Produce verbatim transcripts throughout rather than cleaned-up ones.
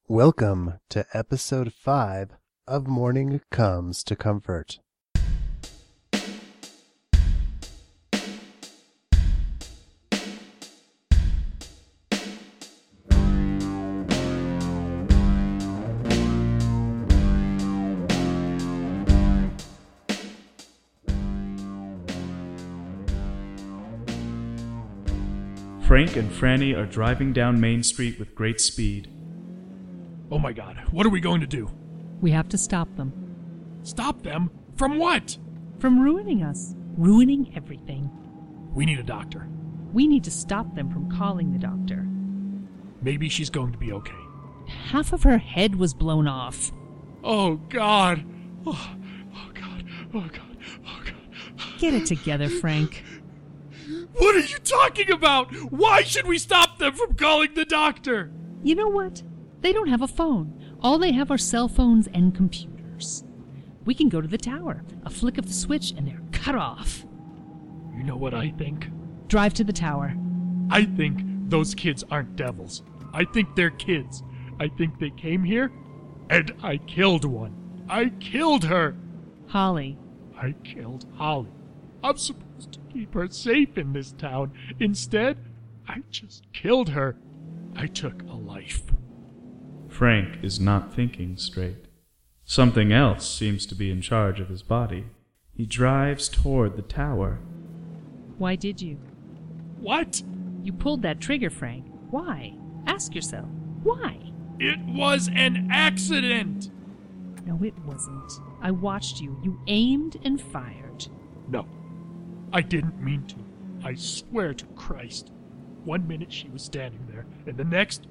Welcome to episode five of Morning Comes to Comfort. Frank and Franny are driving down Main Street with great speed. Oh my god, what are we going to do? We have to stop them. Stop them? From what? From ruining us. Ruining everything. We need a doctor. We need to stop them from calling the doctor. Maybe she's going to be okay. Half of her head was blown off. Oh god. Oh, oh god. Oh god. Oh god. Get it together, Frank. What are you talking about? Why should we stop them from calling the doctor? You know what? They don't have a phone. All they have are cell phones and computers. We can go to the tower. A flick of the switch and they're cut off. You know what I think? Drive to the tower. I think those kids aren't devils. I think they're kids. I think they came here and I killed one. I killed her. Holly. I killed Holly. I'm supposed to keep her safe in this town. Instead, I just killed her. I took a life. Frank is not thinking straight. Something else seems to be in charge of his body. He drives toward the tower. Why did you? What? You pulled that trigger, Frank. Why? Ask yourself. Why? It was an accident. No, it wasn't. I watched you. You aimed and fired. No, I didn't mean to. I swear to Christ. One minute she was standing there, and the next,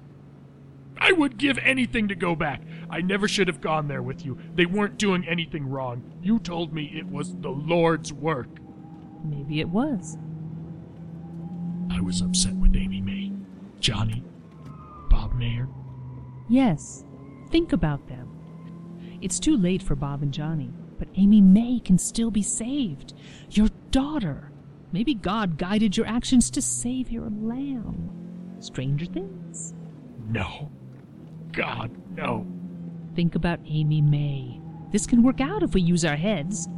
I would give anything to go back. I never should have gone there with you. They weren't doing anything wrong. You told me it was the Lord's work. Maybe it was. I was upset with Amy May, Johnny, Bob Mayer. Yes. Think about them. It's too late for Bob and Johnny, but Amy May can still be saved. Your daughter. Maybe God guided your actions to save your lamb. Stranger things. No. God, no. Think about Amy May. This can work out if we use our heads.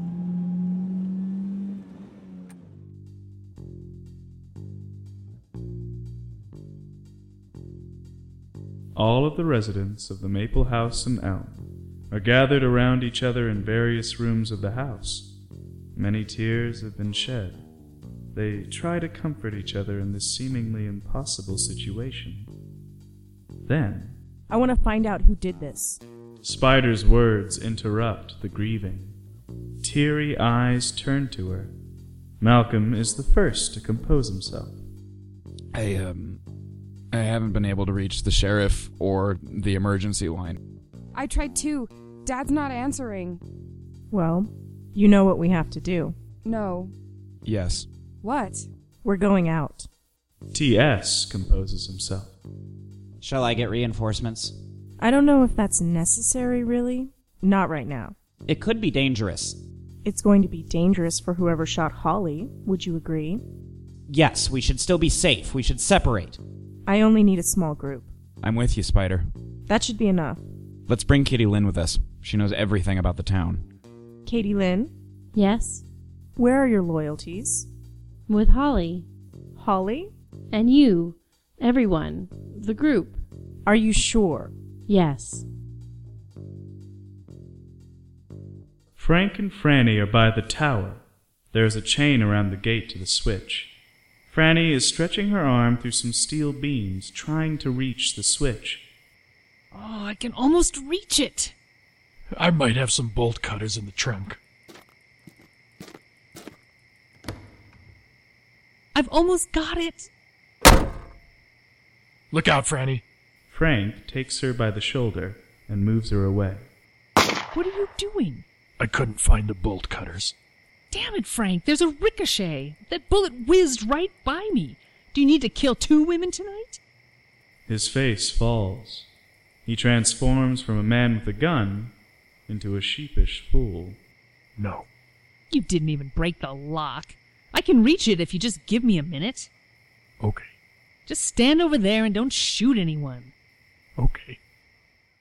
All of the residents of the Maple House and Elm are gathered around each other in various rooms of the house. Many tears have been shed. They try to comfort each other in this seemingly impossible situation. Then, I want to find out who did this. Spider's words interrupt the grieving. Teary eyes turn to her. Malcolm is the first to compose himself. I, um, I haven't been able to reach the sheriff or the emergency line. I tried too. Dad's not answering. Well, you know what we have to do. No. Yes. What? We're going out. T S composes himself. Shall I get reinforcements? I don't know if that's necessary, really. Not right now. It could be dangerous. It's going to be dangerous for whoever shot Holly. Would you agree? Yes, we should still be safe. We should separate. I only need a small group. I'm with you, Spider. That should be enough. Let's bring Kitty Lynn with us. She knows everything about the town. Katie Lynn, Yes, where are your loyalties? with Holly. Holly? And you. Everyone. The group. Are you sure? Yes. Frank and Franny are by the tower. There is a chain around the gate to the switch. Franny is stretching her arm through some steel beams, trying to reach the switch. Oh, I can almost reach it. I might have some bolt cutters in the trunk. I've almost got it. Look out, Franny. Frank takes her by the shoulder and moves her away. What are you doing? I couldn't find the bolt cutters. Damn it, Frank. There's a ricochet. That bullet whizzed right by me. Do you need to kill two women tonight? His face falls. He transforms from a man with a gun into a sheepish fool. No. You didn't even break the lock. I can reach it if you just give me a minute. Okay. Just stand over there and don't shoot anyone. Okay.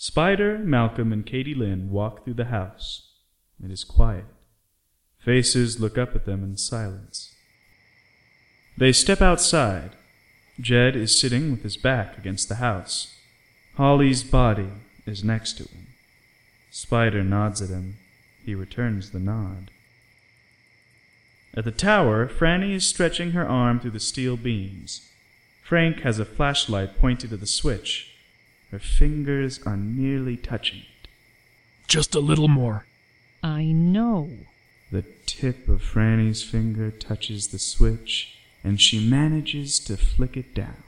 Spider, Malcolm, and Katie Lynn walk through the house. It is quiet. Faces look up at them in silence. They step outside. Jed is sitting with his back against the house. Holly's body is next to him. Spider nods at him. He returns the nod. At the tower, Franny is stretching her arm through the steel beams. Frank has a flashlight pointed to the switch. Her fingers are nearly touching it. Just a little more. I know. The tip of Franny's finger touches the switch, and she manages to flick it down.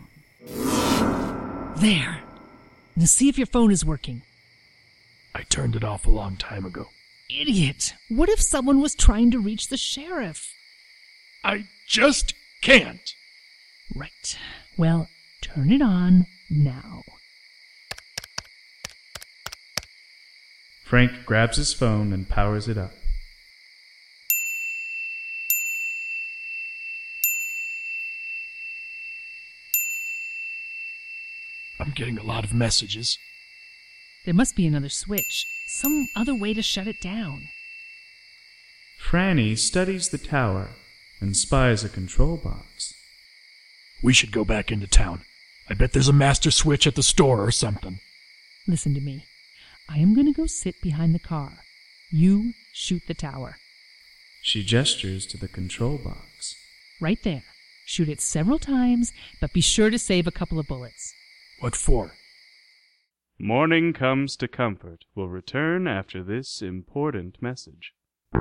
There. Now see if your phone is working. I turned it off a long time ago. Idiot! What if someone was trying to reach the sheriff? I just can't. Right. Well, turn it on now. Frank grabs his phone and powers it up. I'm getting a lot of messages. There must be another switch, some other way to shut it down. Franny studies the tower and spies a control box. We should go back into town. I bet there's a master switch at the store or something. Listen to me. I am going to go sit behind the car. You shoot the tower. She gestures to the control box. Right there. Shoot it several times, but be sure to save a couple of bullets. What for? Morning Comes to Comfort will return after this important message.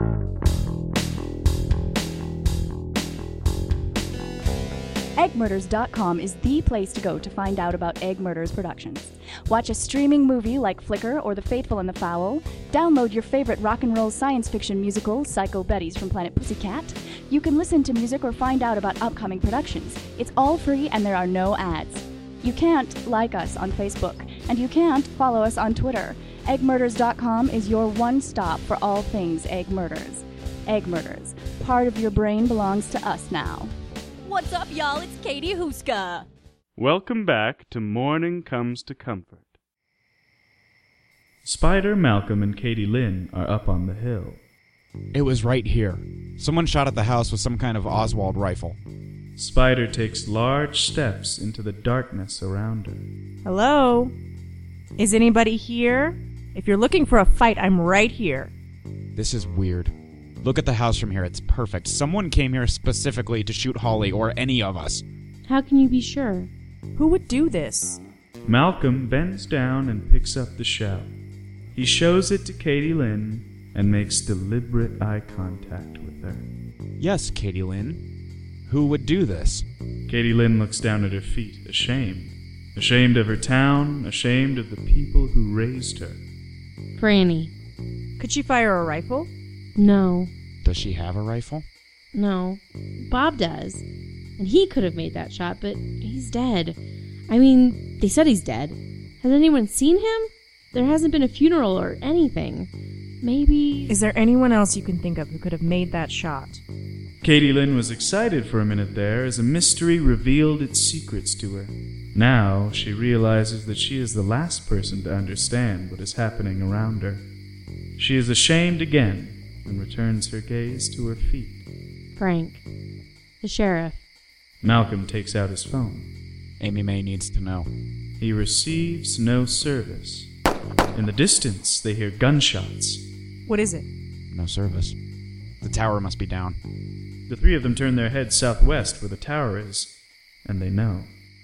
egg murders dot com is the place to go to find out about Egg Murders Productions. Watch a streaming movie like Flicker or The Faithful and the Foul. Download your favorite rock and roll science fiction musical, Psycho Betties from Planet Pussycat. You can listen to music or find out about upcoming productions. It's all free and there are no ads. You can't like us on Facebook, and you can't follow us on Twitter. egg murders dot com is your one stop for all things Egg Murders. Egg Murders. Part of your brain belongs to us now. What's up, y'all? It's Katie Huska. Welcome back to Morning Comes to Comfort. Spider, Malcolm, and Katie Lynn are up on the hill. It was right here. Someone shot at the house with some kind of Oswald rifle. Spider takes large steps into the darkness around her. Hello? Is anybody here? If you're looking for a fight, I'm right here. This is weird. Look at the house from here. It's perfect. Someone came here specifically to shoot Holly or any of us. How can you be sure? Who would do this? Malcolm bends down and picks up the shell. He shows it to Katie Lynn and makes deliberate eye contact with her. Yes, Katie Lynn. Who would do this? Katie Lynn looks down at her feet, ashamed. Ashamed of her town, ashamed of the people who raised her. Franny. Could she fire a rifle? No. Does she have a rifle? No. Bob does. And he could have made that shot, but he's dead. I mean, they said he's dead. Has anyone seen him? There hasn't been a funeral or anything. Maybe... Is there anyone else you can think of who could have made that shot? Katie Lynn was excited for a minute there as a mystery revealed its secrets to her. Now she realizes that she is the last person to understand what is happening around her. She is ashamed again and returns her gaze to her feet. Frank. The sheriff. Malcolm takes out his phone. Amy May needs to know. He receives no service. In the distance, they hear gunshots. What is it? No service. The tower must be down. The three of them turn their heads southwest where the tower is, and they know.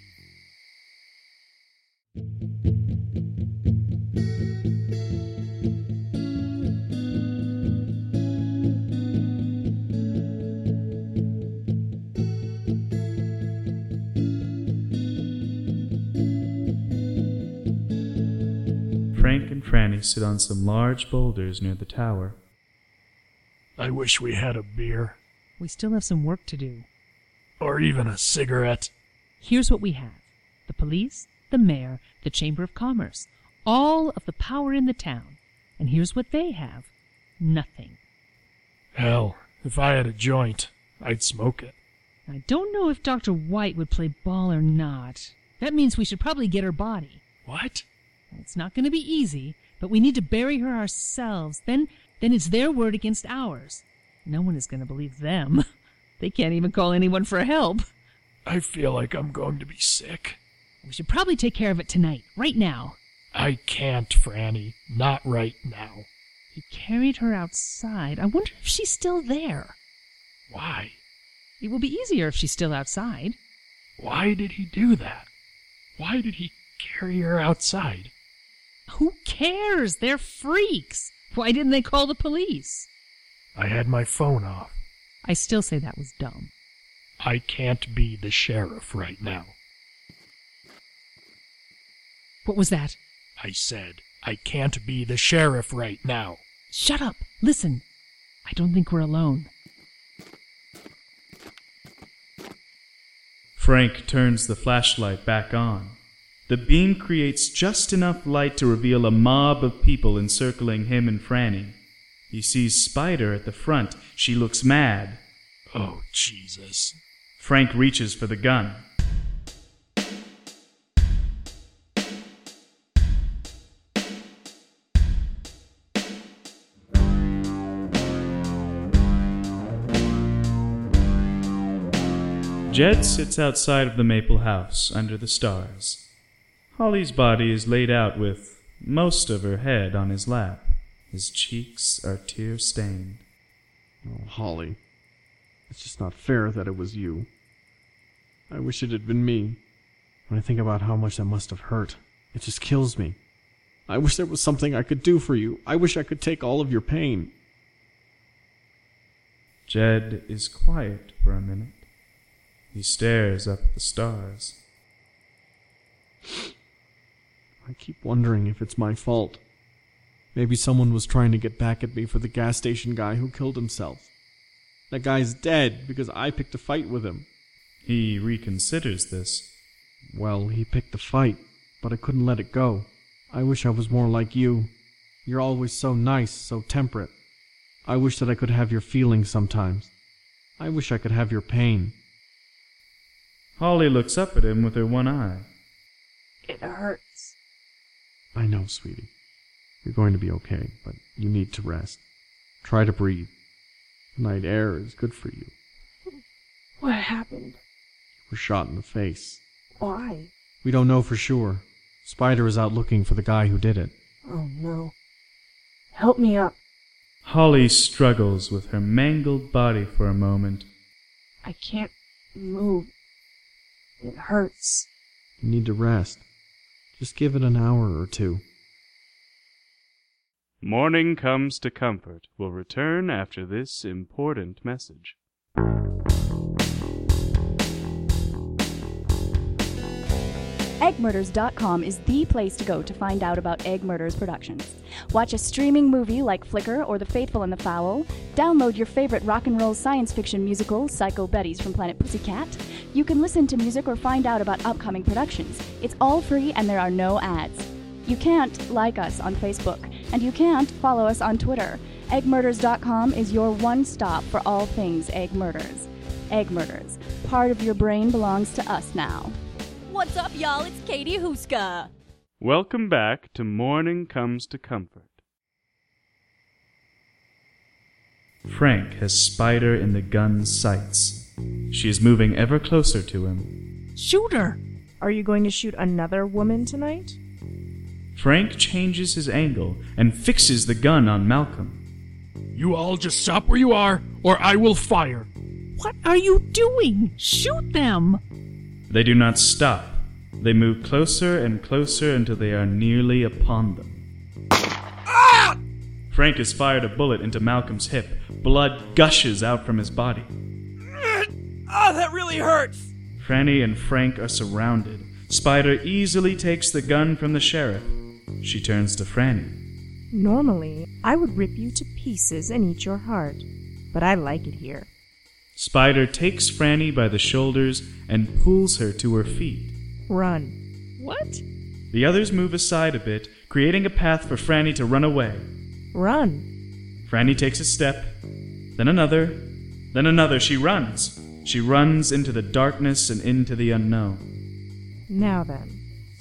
Frank and Franny sit on some large boulders near the tower. I wish we had a beer. We still have some work to do. Or even a cigarette. Here's what we have. The police, the mayor, the Chamber of Commerce. All of the power in the town. And here's what they have. Nothing. Hell, if I had a joint, I'd smoke it. I don't know if Doctor White would play ball or not. That means we should probably get her body. What? It's not going to be easy, but we need to bury her ourselves. Then, then it's their word against ours. No one is going to believe them. They can't even call anyone for help. I feel like I'm going to be sick. We should probably take care of it tonight, right now. I can't, Franny. Not right now. He carried her outside. I wonder if she's still there. Why? It will be easier if she's still outside. Why did he do that? Why did he carry her outside? Who cares? They're freaks. Why didn't they call the police? I had my phone off. I still say that was dumb. I can't be the sheriff right now. What was that? I said, I can't be the sheriff right now. Shut up. Listen. I don't think we're alone. Frank turns the flashlight back on. The beam creates just enough light to reveal a mob of people encircling him and Franny. He sees Spider at the front. She looks mad. Oh, Jesus. Frank reaches for the gun. Jed sits outside of the Maple House under the stars. Holly's body is laid out with most of her head on his lap. His cheeks are tear-stained. Oh, Holly. It's just not fair that it was you. I wish it had been me. When I think about how much that must have hurt, it just kills me. I wish there was something I could do for you. I wish I could take all of your pain. Jed is quiet for a minute. He stares up at the stars. I keep wondering if it's my fault. Maybe someone was trying to get back at me for the gas station guy who killed himself. That guy's dead because I picked a fight with him. He reconsiders this. Well, he picked the fight, but I couldn't let it go. I wish I was more like you. You're always so nice, so temperate. I wish that I could have your feelings sometimes. I wish I could have your pain. Holly looks up at him with her one eye. It hurts. I know, sweetie. You're going to be okay, but you need to rest. Try to breathe. Night air is good for you. What happened? You were shot in the face. Why? We don't know for sure. Spider is out looking for the guy who did it. Oh, no. Help me up. Holly struggles with her mangled body for a moment. I can't move. It hurts. You need to rest. Just give it an hour or two. Morning Comes to Comfort will return after this important message. egg murders dot com is the place to go to find out about Egg Murders Productions. Watch a streaming movie like Flicker or The Faithful and the Foul. Download your favorite rock and roll science fiction musical, Psycho Betties from Planet Pussycat. You can listen to music or find out about upcoming productions. It's all free and there are no ads. You can't like us on Facebook, and you can't follow us on Twitter. egg murders dot com is your one stop for all things Egg Murders. Egg Murders. Part of your brain belongs to us now. What's up, y'all? It's Katie Huska. Welcome back to Morning Comes to Comfort. Frank has Spider in the gun's sights. She is moving ever closer to him. Shoot her! Are you going to shoot another woman tonight? Frank changes his angle and fixes the gun on Malcolm. You all just stop where you are, or I will fire. What are you doing? Shoot them! They do not stop. They move closer and closer until they are nearly upon them. Ah! Frank has fired a bullet into Malcolm's hip. Blood gushes out from his body. Oh, that really hurts! Franny and Frank are surrounded. Spider easily takes the gun from the sheriff. She turns to Franny. Normally, I would rip you to pieces and eat your heart, but I like it here. Spider takes Franny by the shoulders and pulls her to her feet. Run. What? The others move aside a bit, creating a path for Franny to run away. Run. Franny takes a step, then another, then another. She runs. She runs into the darkness and into the unknown. Now then,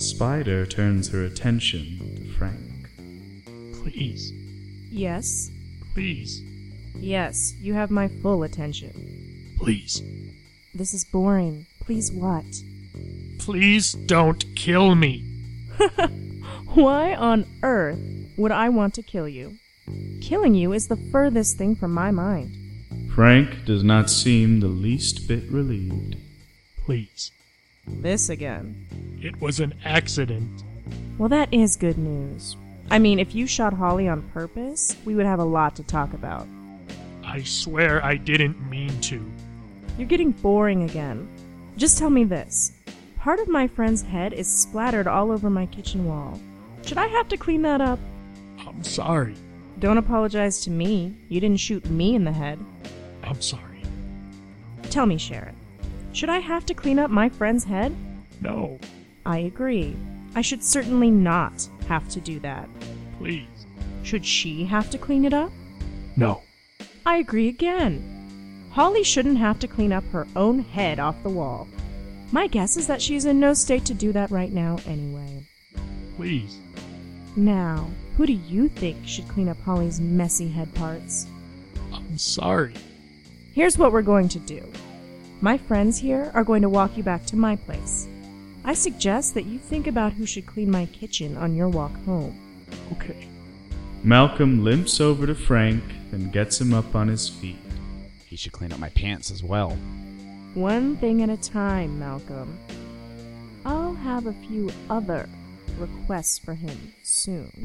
Spider turns her attention to Frank. Please. Yes. Please. Yes, you have my full attention. Please. This is boring. Please what? Please don't kill me. Why on earth would I want to kill you? Killing you is the furthest thing from my mind. Frank does not seem the least bit relieved. Please. This again. It was an accident. Well, that is good news. I mean, if you shot Holly on purpose, we would have a lot to talk about. I swear I didn't mean to. You're getting boring again. Just tell me this. Part of my friend's head is splattered all over my kitchen wall. Should I have to clean that up? I'm sorry. Don't apologize to me. You didn't shoot me in the head. I'm sorry. Tell me, Sharon. Should I have to clean up my friend's head? No. I agree. I should certainly not have to do that. Please. Should she have to clean it up? No. I agree again. Holly shouldn't have to clean up her own head off the wall. My guess is that she's in no state to do that right now anyway. Please. Now, who do you think should clean up Holly's messy head parts? I'm sorry. Here's what we're going to do. My friends here are going to walk you back to my place. I suggest that you think about who should clean my kitchen on your walk home. Okay. Malcolm limps over to Frank and gets him up on his feet. He should clean up my pants as well. One thing at a time, Malcolm. I'll have a few other requests for him soon.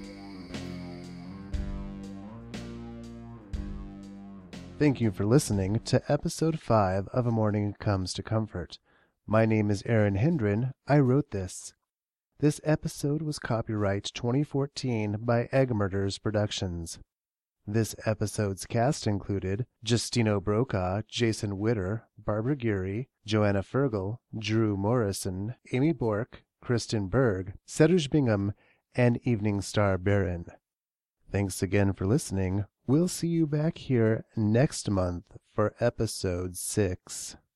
Thank you for listening to episode five of A Morning Comes to Comfort. My name is Aaron Hendren. I wrote this. This episode was copyright twenty fourteen by Egg Murders Productions. This episode's cast included Justino Brokaw, Jason Witter, Barbara Geary, Joanna Fergal, Drew Morrison, Amy Bork, Kristen Berg, Seduj Bingham, and Evening Star Barron. Thanks again for listening. We'll see you back here next month for episode six.